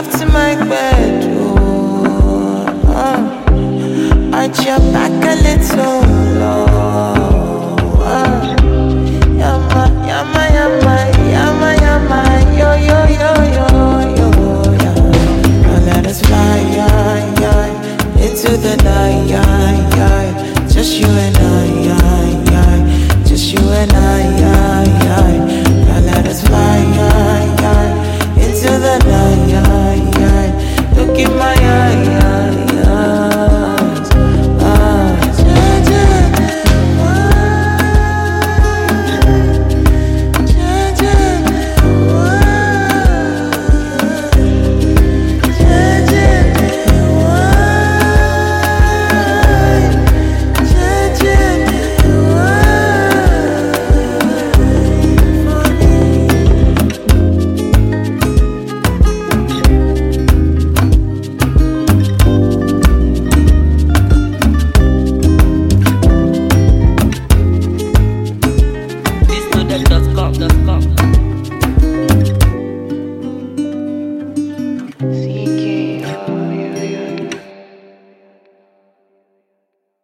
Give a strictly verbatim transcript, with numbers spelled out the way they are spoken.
love to my bedroom. Uh, arch your back a little lower. Yama, yama, yama, yama, yama, yo, yo, yo, yo, yo, yeah. Now let us fly, yeah, yeah, into the night, yeah, yeah. Just you and I, yeah, yeah. Just you and I, yeah.